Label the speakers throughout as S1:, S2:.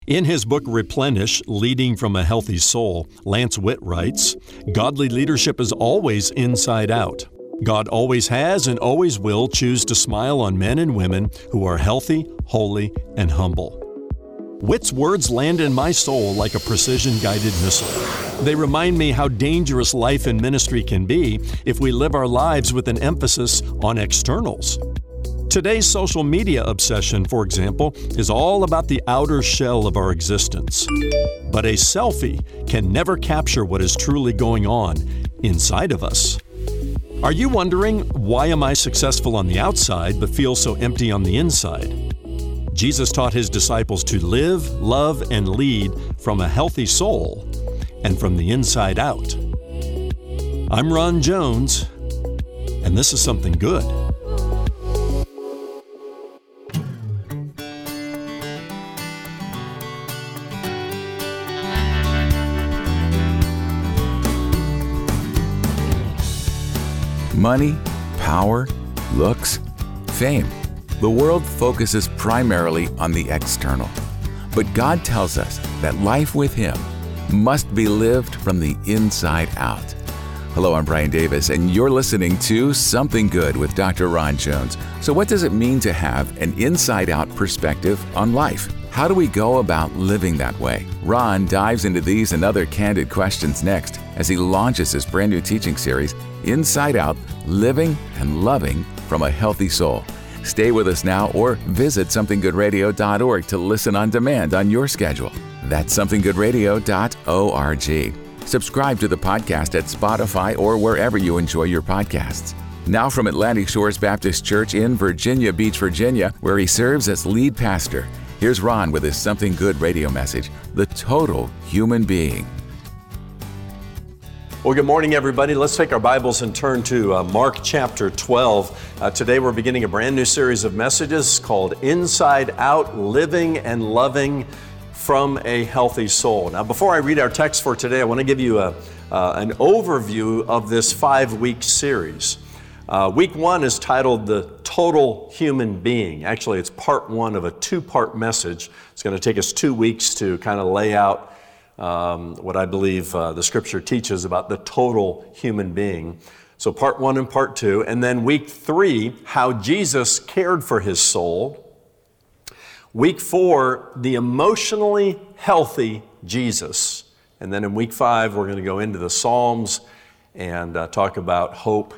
S1: In his book Replenish, Leading from a Healthy Soul, Lance Witt writes, "Godly leadership is always inside out. God always has and always will choose to smile on men and women who are healthy, holy, and humble." Witt's words land in my soul like a precision-guided missile. They remind me how dangerous life and ministry can be if we live our lives with an emphasis on externals. Today's social media obsession, for example, is all about the outer shell of our existence. But a selfie can never capture what is truly going on inside of us. Are you wondering, why am I successful on the outside but feel so empty on the inside? Jesus taught his disciples to live, love, and lead from a healthy soul and from the inside out. I'm Ron Jones, and this is Something Good.
S2: Money, power, looks, fame. The world focuses primarily on the external. But God tells us that life with Him must be lived from the inside out. Hello, I'm Brian Davis, and you're listening to Something Good with Dr. Ron Jones. So what does it mean to have an inside-out perspective on life? How do we go about living that way? Ron dives into these and other candid questions next as he launches his brand new teaching series, Inside Out, Living and Loving from a Healthy Soul. Stay with us now or visit somethinggoodradio.org to listen on demand on your schedule. That's somethinggoodradio.org. Subscribe to the podcast at Spotify or wherever you enjoy your podcasts. Now from Atlantic Shores Baptist Church in Virginia Beach, Virginia, where he serves as lead pastor, here's Ron with his Something Good radio message, The Total Human Being.
S1: Well, good morning, everybody. Let's take our Bibles and turn to Mark chapter 12. Today we're beginning a brand new series of messages called Inside Out, Living and Loving from a Healthy Soul. Now, before I read our text for today, I want to give you an overview of this 5-week series. Week 1 is titled The Total Human Being. Actually, it's part 1 of a 2-part message. It's going to take us 2 weeks to kind of lay out what I believe the Scripture teaches about the total human being. So part 1 and part 2. And then week 3, how Jesus cared for his soul. Week 4, the emotionally healthy Jesus. And then in week 5, we're going to go into the Psalms and talk about hope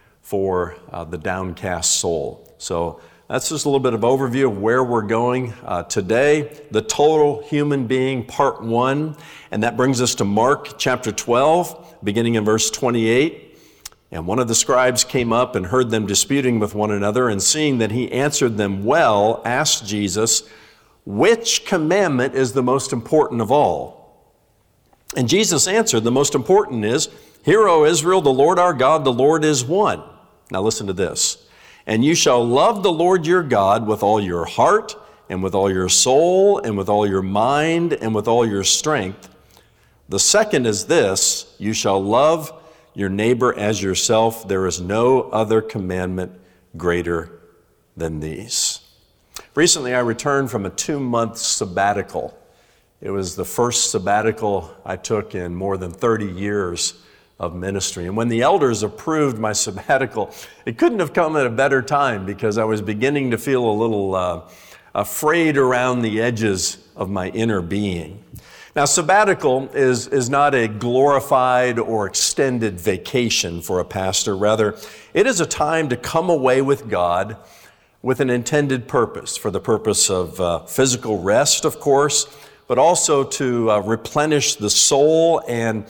S1: for the downcast soul. So that's just a little bit of overview of where we're going today. The total human being, part 1. And that brings us to Mark chapter 12, beginning in verse 28. And one of the scribes came up and heard them disputing with one another, and seeing that he answered them well, asked Jesus, "Which commandment is the most important of all?" And Jesus answered, "The most important is, Hear, O Israel, the Lord our God, the Lord is one." Now listen to this. "And you shall love the Lord your God with all your heart, and with all your soul, and with all your mind, and with all your strength. The second is this, you shall love your neighbor as yourself. There is no other commandment greater than these." Recently, I returned from a 2-month sabbatical. It was the first sabbatical I took in more than 30 years of ministry. And when the elders approved my sabbatical, it couldn't have come at a better time, because I was beginning to feel a little afraid around the edges of my inner being. Now, sabbatical is not a glorified or extended vacation for a pastor. Rather, it is a time to come away with God with an intended purpose, for the purpose of physical rest, of course, but also to replenish the soul. And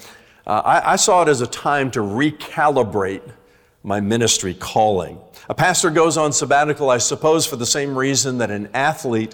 S1: I saw it as a time to recalibrate my ministry calling. A pastor goes on sabbatical, I suppose, for the same reason that an athlete,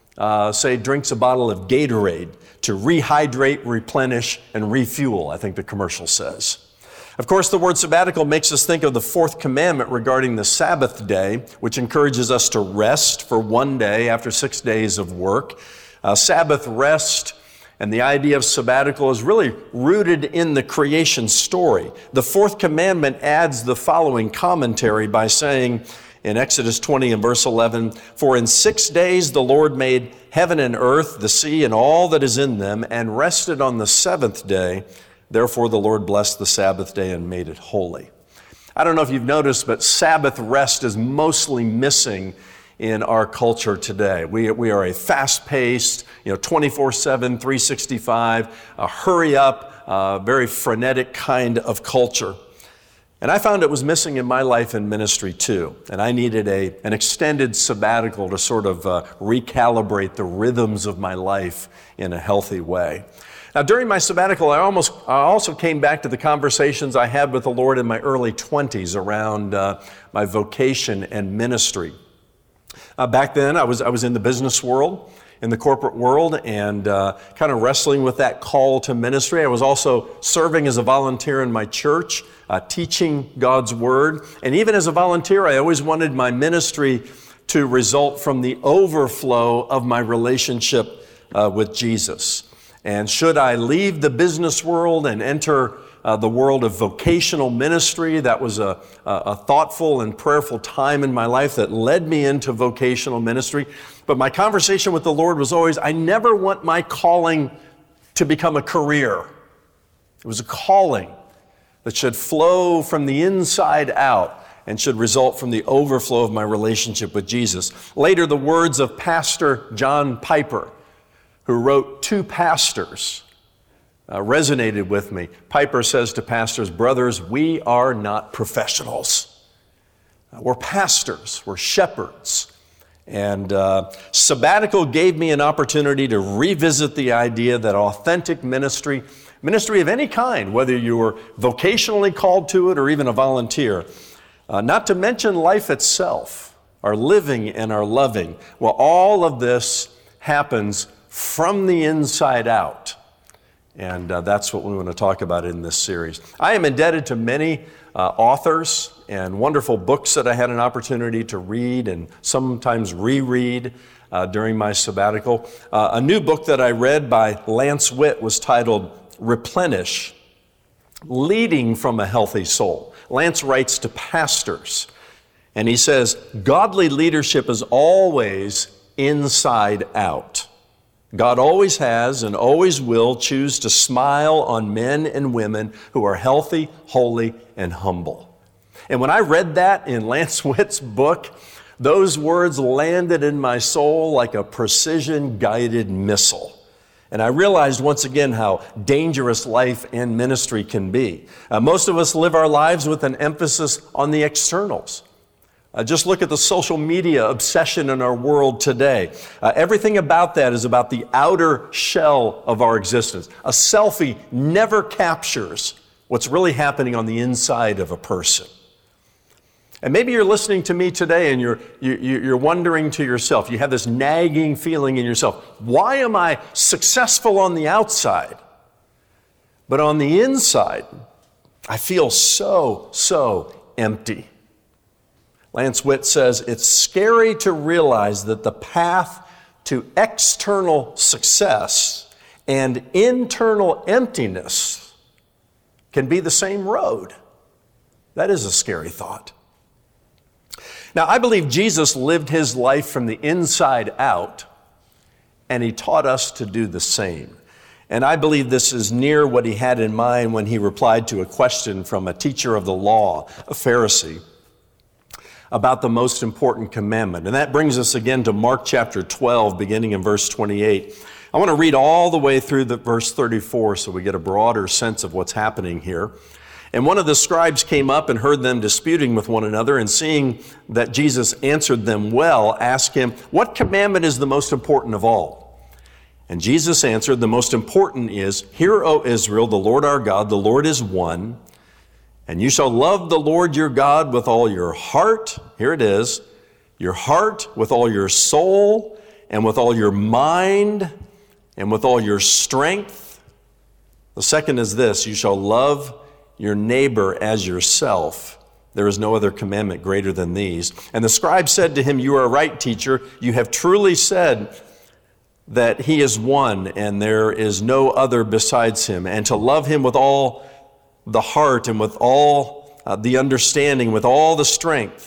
S1: say, drinks a bottle of Gatorade to rehydrate, replenish, and refuel, I think the commercial says. Of course, the word sabbatical makes us think of the 4th commandment regarding the Sabbath day, which encourages us to rest for 1 day after 6 days of work. Sabbath rest and the idea of sabbatical is really rooted in the creation story. The 4th commandment adds the following commentary by saying in Exodus 20 and verse 11, "For in 6 days the Lord made heaven and earth, the sea, and all that is in them, and rested on the seventh day. Therefore the Lord blessed the Sabbath day and made it holy." I don't know if you've noticed, but Sabbath rest is mostly missing in our culture today. We are a fast-paced, 24/7, 365, hurry up, very frenetic kind of culture. And I found it was missing in my life and ministry too. And I needed an extended sabbatical to sort of recalibrate the rhythms of my life in a healthy way. Now, during my sabbatical, I also came back to the conversations I had with the Lord in my early 20s around my vocation and ministry. Back then, I was in the business world, in the corporate world, and kind of wrestling with that call to ministry. I was also serving as a volunteer in my church, teaching God's Word. And even as a volunteer, I always wanted my ministry to result from the overflow of my relationship with Jesus. And should I leave the business world and enter the world of vocational ministry, that was a thoughtful and prayerful time in my life that led me into vocational ministry. But my conversation with the Lord was always, I never want my calling to become a career. It was a calling that should flow from the inside out and should result from the overflow of my relationship with Jesus. Later, the words of Pastor John Piper, who wrote Two Pastors, resonated with me. Piper says to pastors, "Brothers, we are not professionals. We're pastors, we're shepherds." And sabbatical gave me an opportunity to revisit the idea that authentic ministry of any kind, whether you were vocationally called to it or even a volunteer, not to mention life itself, our living and our loving, well, all of this happens from the inside out. And that's what we want to talk about in this series. I am indebted to many authors and wonderful books that I had an opportunity to read and sometimes reread during my sabbatical. A new book that I read by Lance Witt was titled Replenish, Leading from a Healthy Soul. Lance writes to pastors, and he says, godly leadership is always inside out. God always has and always will choose to smile on men and women who are healthy, holy, and humble. And when I read that in Lance Witt's book, those words landed in my soul like a precision-guided missile. And I realized once again how dangerous life and ministry can be. Most of us live our lives with an emphasis on the externals. Just look at the social media obsession in our world today. Everything about that is about the outer shell of our existence. A selfie never captures what's really happening on the inside of a person. And maybe you're listening to me today and you're wondering to yourself, you have this nagging feeling in yourself, why am I successful on the outside, but on the inside, I feel so empty? Lance Witt says, it's scary to realize that the path to external success and internal emptiness can be the same road. That is a scary thought. Now, I believe Jesus lived his life from the inside out, and he taught us to do the same. And I believe this is near what he had in mind when he replied to a question from a teacher of the law, a Pharisee, about the most important commandment. And that brings us again to Mark chapter 12, beginning in verse 28. I want to read all the way through the verse 34 so we get a broader sense of what's happening here. And one of the scribes came up and heard them disputing with one another, and seeing that Jesus answered them well, asked him, "What commandment is the most important of all?" And Jesus answered, "The most important is, Hear, O Israel, the Lord our God, the Lord is one. And you shall love the Lord your God with all your heart," here it is, "your heart, with all your soul, and with all your mind, and with all your strength." The second is this, "You shall love your neighbor as yourself. There is no other commandment greater than these." And the scribe said to him, "You are right, teacher. You have truly said that he is one, and there is no other besides him, and to love him with all the heart and with all the understanding, with all the strength,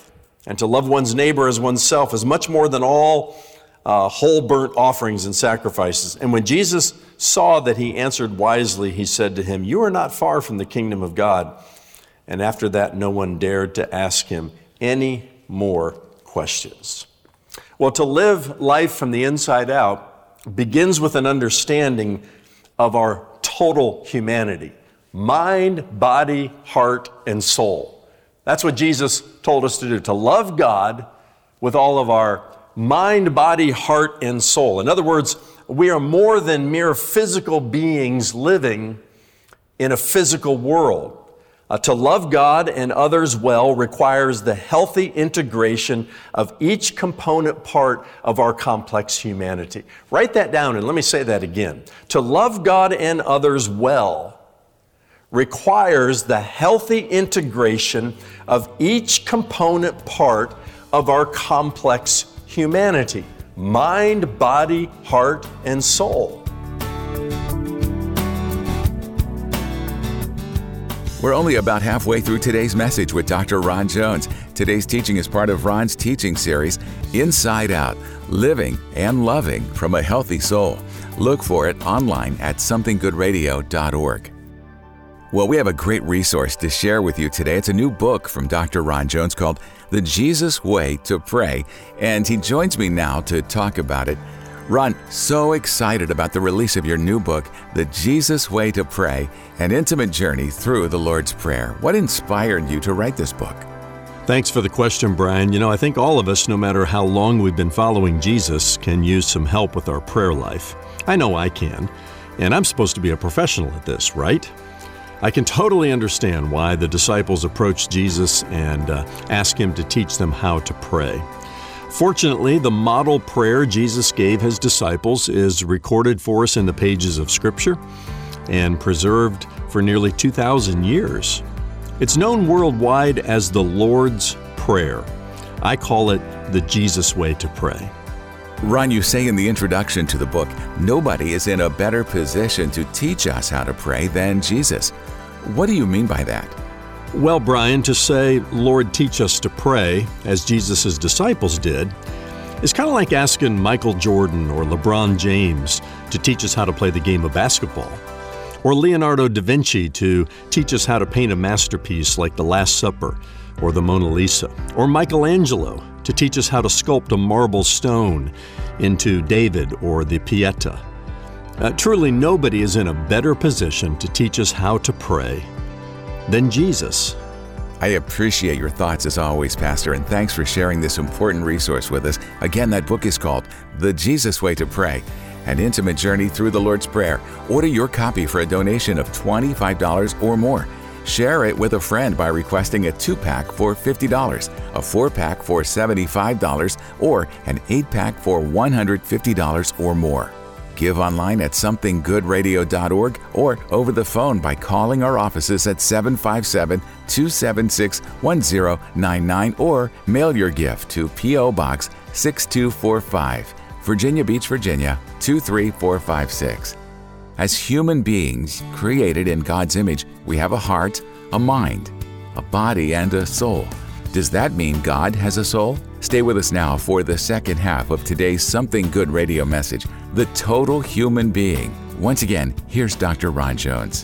S1: And to love one's neighbor as oneself is much more than all whole burnt offerings and sacrifices. And when Jesus saw that he answered wisely, he said to him, "You are not far from the kingdom of God." And after that, no one dared to ask him any more questions. Well, to live life from the inside out begins with an understanding of our total humanity: mind, body, heart, and soul. That's what Jesus told us to do, to love God with all of our mind, body, heart, and soul. In other words, we are more than mere physical beings living in a physical world. To love God and others well requires the healthy integration of each component part of our complex humanity. Write that down and let me say that again. To love God and others well requires the healthy integration of each component part of our complex humanity: mind, body, heart, and soul.
S2: We're only about halfway through today's message with Dr. Ron Jones. Today's teaching is part of Ron's teaching series, Inside Out, Living and Loving from a Healthy Soul. Look for it online at somethinggoodradio.org. Well, we have a great resource to share with you today. It's a new book from Dr. Ron Jones called The Jesus Way to Pray, and he joins me now to talk about it. Ron, so excited about the release of your new book, The Jesus Way to Pray, An Intimate Journey Through the Lord's Prayer. What inspired you to write this book?
S1: Thanks for the question, Brian. I think all of us, no matter how long we've been following Jesus, can use some help with our prayer life. I know I can, and I'm supposed to be a professional at this, right? I can totally understand why the disciples approached Jesus and asked him to teach them how to pray. Fortunately, the model prayer Jesus gave his disciples is recorded for us in the pages of Scripture and preserved for nearly 2,000 years. It's known worldwide as the Lord's Prayer. I call it the Jesus Way to Pray.
S2: Ron, you say in the introduction to the book, nobody is in a better position to teach us how to pray than Jesus. What do you mean by that?
S1: Well, Brian, to say, "Lord, teach us to pray," as Jesus' disciples did, is kind of like asking Michael Jordan or LeBron James to teach us how to play the game of basketball, or Leonardo da Vinci to teach us how to paint a masterpiece like The Last Supper or the Mona Lisa, or Michelangelo to teach us how to sculpt a marble stone into David or the Pieta. Truly, nobody is in a better position to teach us how to pray than Jesus.
S2: I appreciate your thoughts as always, Pastor, and thanks for sharing this important resource with us. Again, that book is called The Jesus Way to Pray, An Intimate Journey Through the Lord's Prayer. Order your copy for a donation of $25 or more. Share it with a friend by requesting a 2-pack for $50, a 4-pack for $75, or an 8-pack for $150 or more. Give online at somethinggoodradio.org or over the phone by calling our offices at 757-276-1099 or mail your gift to P.O. Box 6245, Virginia Beach, Virginia 23456. As human beings created in God's image, we have a heart, a mind, a body, and a soul. Does that mean God has a soul? Stay with us now for the second half of today's Something Good radio message, The Total Human Being. Once again, here's Dr. Ron Jones.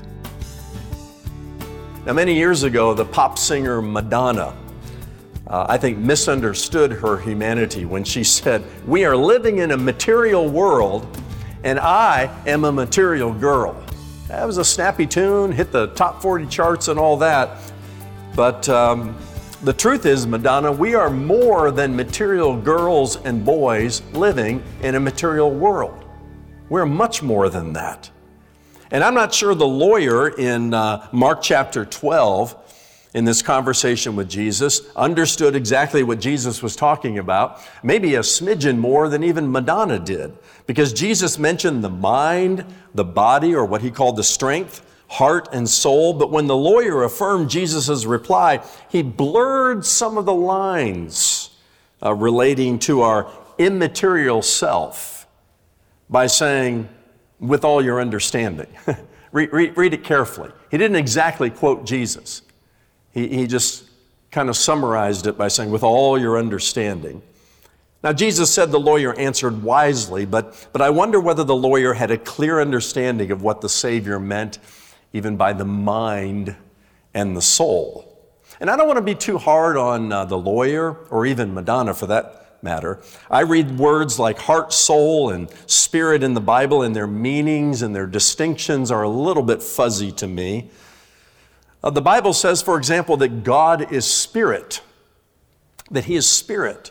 S1: Now, many years ago, the pop singer Madonna, I think, misunderstood her humanity when she said, "We are living in a material world, and I am a material girl." That was a snappy tune, hit the top 40 charts and all that. But the truth is, Madonna, we are more than material girls and boys living in a material world. We're much more than that. And I'm not sure the lawyer in Mark chapter 12, in this conversation with Jesus, understood exactly what Jesus was talking about, maybe a smidgen more than even Madonna did, because Jesus mentioned the mind, the body, or what he called the strength, heart and soul. But when the lawyer affirmed Jesus' reply, he blurred some of the lines relating to our immaterial self by saying, "with all your understanding." read it carefully. He didn't exactly quote Jesus. He just kind of summarized it by saying, with all your understanding. Now, Jesus said the lawyer answered wisely, but I wonder whether the lawyer had a clear understanding of what the Savior meant, even by the mind and the soul. And I don't want to be too hard on the lawyer, or even Madonna for that matter. I read words like heart, soul, and spirit in the Bible, and their meanings and their distinctions are a little bit fuzzy to me. The Bible says, for example, that God is spirit, that He is spirit.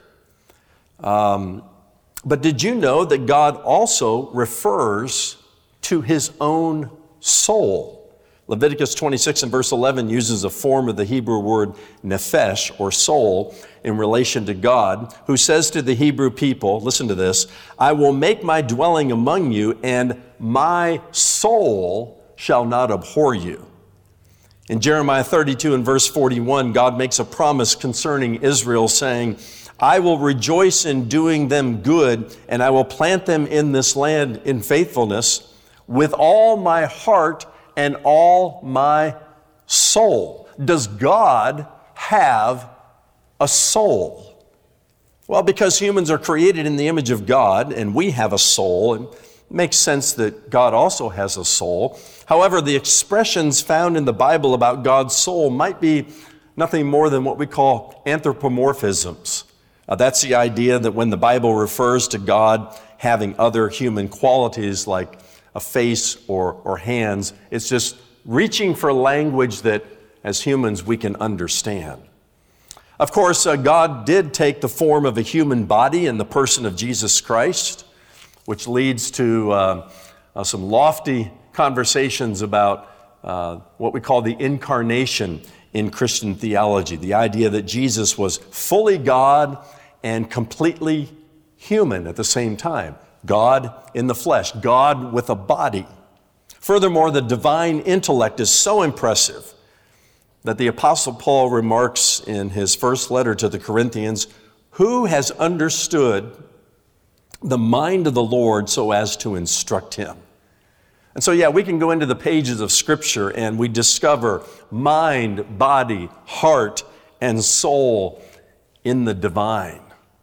S1: But did you know that God also refers to His own soul? Leviticus 26 and verse 11 uses a form of the Hebrew word nephesh, or soul, in relation to God, who says to the Hebrew people, listen to this, I will make my dwelling among you, and my soul shall not abhor you. In Jeremiah 32 and verse 41, God makes a promise concerning Israel, saying, I will rejoice in doing them good, and I will plant them in this land in faithfulness with all my heart and all my soul. Does God have a soul? Well, because humans are created in the image of God, and we have a soul, and it makes sense that God also has a soul. However, the expressions found in the Bible about God's soul might be nothing more than what we call anthropomorphisms. That's the idea that when the Bible refers to God having other human qualities like a face or hands, it's just reaching for language that as humans we can understand. Of course, God did take the form of a human body in the person of Jesus Christ, which leads to some lofty conversations about what we call the incarnation in Christian theology, the idea that Jesus was fully God and completely human at the same time. God in the flesh, God with a body. Furthermore, the divine intellect is so impressive that the Apostle Paul remarks in his first letter to the Corinthians, who has understood the mind of the Lord so as to instruct him? And so, we can go into the pages of Scripture and we discover mind, body, heart, and soul in the divine.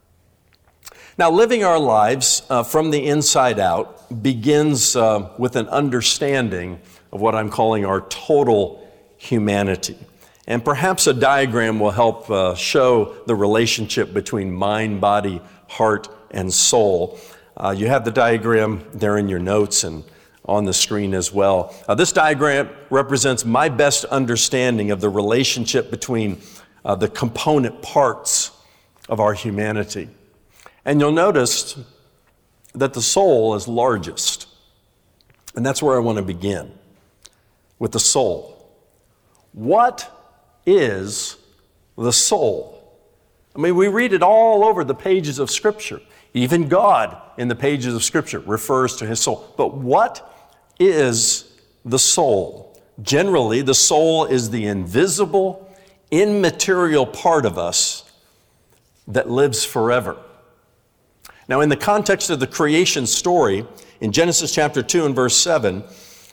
S1: Now, living our lives from the inside out begins with an understanding of what I'm calling our total humanity. And perhaps a diagram will help show the relationship between mind, body, heart, and soul. You have the diagram there in your notes and on the screen as well. This diagram represents my best understanding of the relationship between the component parts of our humanity. And you'll notice that the soul is largest. And that's where I want to begin, with the soul. What is the soul? I mean, we read it all over the pages of Scripture. Even God in the pages of Scripture refers to His soul. But what is the soul? Generally, the soul is the invisible, immaterial part of us that lives forever. Now, in the context of the creation story, in Genesis chapter 2 and verse 7,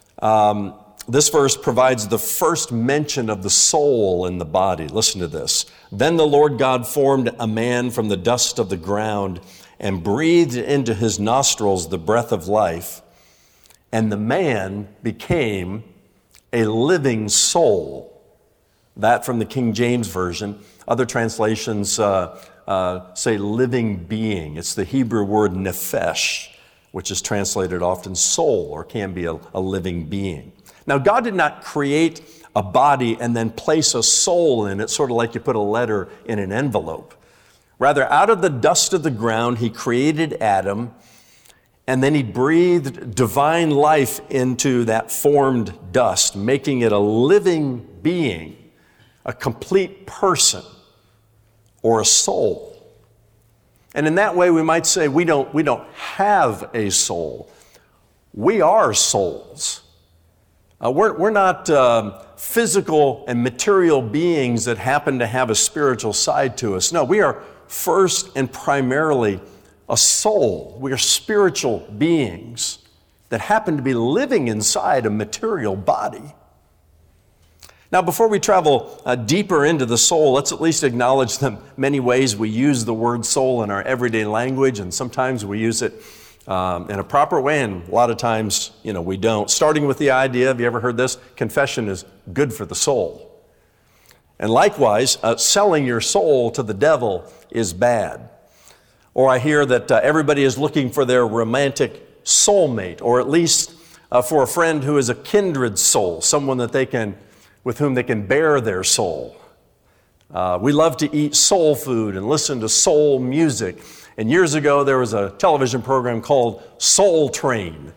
S1: this verse provides the first mention of the soul in the body. Listen to this. Then the Lord God formed a man from the dust of the ground and breathed into his nostrils the breath of life, and the man became a living soul. That from the King James Version. Other translations say living being. It's the Hebrew word nephesh, which is translated often soul, or can be a living being. Now, God did not create a body and then place a soul in it, sort of like you put a letter in an envelope. Rather, out of the dust of the ground, He created Adam, and then He breathed divine life into that formed dust, making it a living being, a complete person, or a soul. And in that way, we might say we don't have a soul. We are souls. We're not physical and material beings that happen to have a spiritual side to us. No, we are first and primarily a soul. We are spiritual beings that happen to be living inside a material body. Now, before we travel deeper into the soul, let's at least acknowledge the many ways we use the word soul in our everyday language, and sometimes we use it in a proper way, and a lot of times, we don't. Starting with the idea, have you ever heard this? Confession is good for the soul. And likewise, selling your soul to the devil is bad. Or I hear that everybody is looking for their romantic soulmate, or at least for a friend who is a kindred soul, someone that with whom they can bear their soul. We love to eat soul food and listen to soul music. And years ago, there was a television program called Soul Train.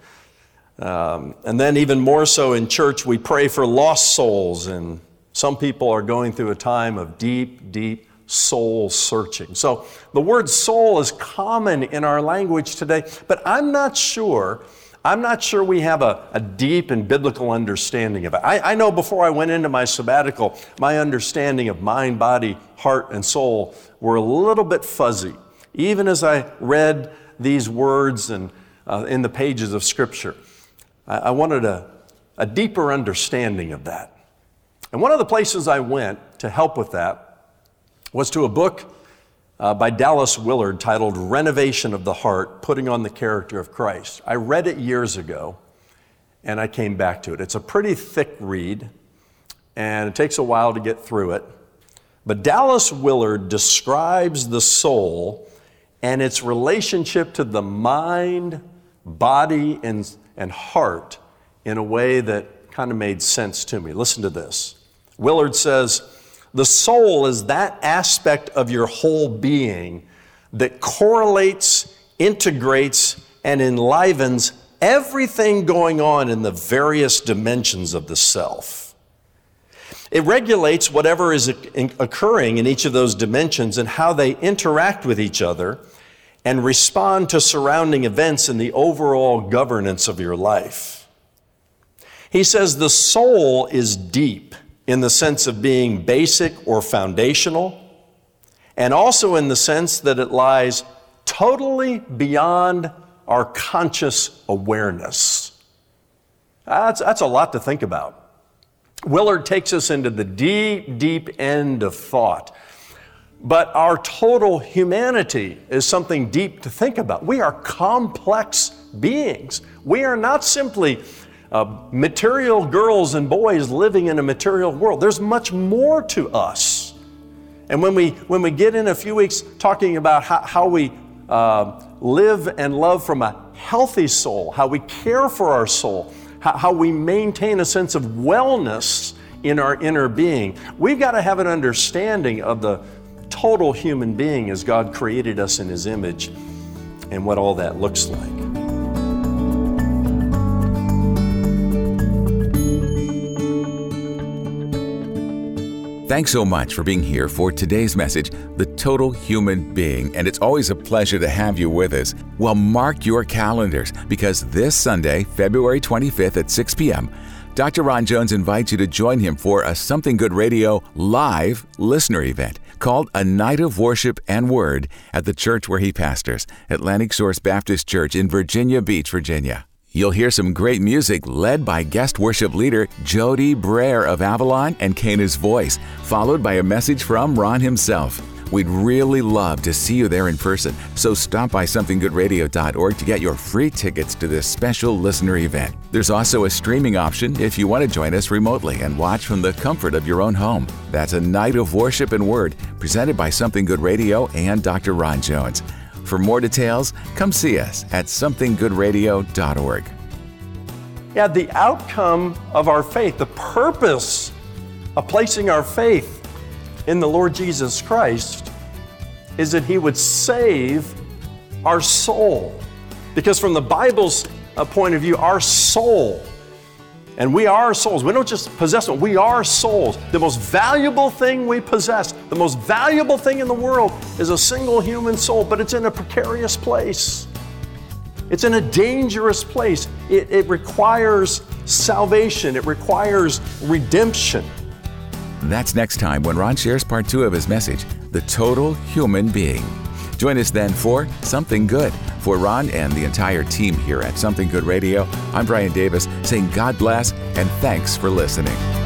S1: And then even more so in church, we pray for lost souls. And some people are going through a time of deep, deep soul searching. So the word soul is common in our language today, but I'm not sure we have a deep and biblical understanding of it. I know before I went into my sabbatical, my understanding of mind, body, heart, and soul were a little bit fuzzy, even as I read these words and in the pages of Scripture. I wanted a deeper understanding of that. And one of the places I went to help with that was to a book by Dallas Willard titled Renovation of the Heart, Putting on the Character of Christ. I read it years ago, and I came back to it. It's a pretty thick read, and it takes a while to get through it. But Dallas Willard describes the soul and its relationship to the mind, body, and heart in a way that kind of made sense to me. Listen to this. Willard says, the soul is that aspect of your whole being that correlates, integrates, and enlivens everything going on in the various dimensions of the self. It regulates whatever is occurring in each of those dimensions and how they interact with each other and respond to surrounding events in the overall governance of your life. He says the soul is deep in the sense of being basic or foundational, and also in the sense that it lies totally beyond our conscious awareness. That's a lot to think about. Willard takes us into the deep, deep end of thought. But our total humanity is something deep to think about. We are complex beings. We are not simply material girls and boys living in a material world. There's much more to us. And when we get in a few weeks talking about how we live and love from a healthy soul, how we care for our soul, how we maintain a sense of wellness in our inner being, we've got to have an understanding of the total human being as God created us in His image and what all that looks like.
S2: Thanks so much for being here for today's message, The Total Human Being, and it's always a pleasure to have you with us. Well, mark your calendars, because this Sunday, February 25th at 6 p.m., Dr. Ron Jones invites you to join him for a Something Good Radio live listener event called A Night of Worship and Word at the church where he pastors, Atlantic Source Baptist Church in Virginia Beach, Virginia. You'll hear some great music led by guest worship leader Jody Brer of Avalon and Cana's Voice, followed by a message from Ron himself. We'd really love to see you there in person, so stop by somethinggoodradio.org to get your free tickets to this special listener event. There's also a streaming option if you want to join us remotely and watch from the comfort of your own home. That's A Night of Worship and Word, presented by Something Good Radio and Dr. Ron Jones. For more details, come see us at somethinggoodradio.org.
S1: Yeah, the outcome of our faith, the purpose of placing our faith in the Lord Jesus Christ is that He would save our soul. Because from the Bible's point of view, our soul, and we are souls. We don't just possess them, we are souls. The most valuable thing we possess, the most valuable thing in the world is a single human soul, but it's in a precarious place. It's in a dangerous place. It requires salvation. It requires redemption.
S2: That's next time when Ron shares part 2 of his message, The Total Human Being. Join us then for Something Good. For Ron and the entire team here at Something Good Radio, I'm Brian Davis saying God bless and thanks for listening.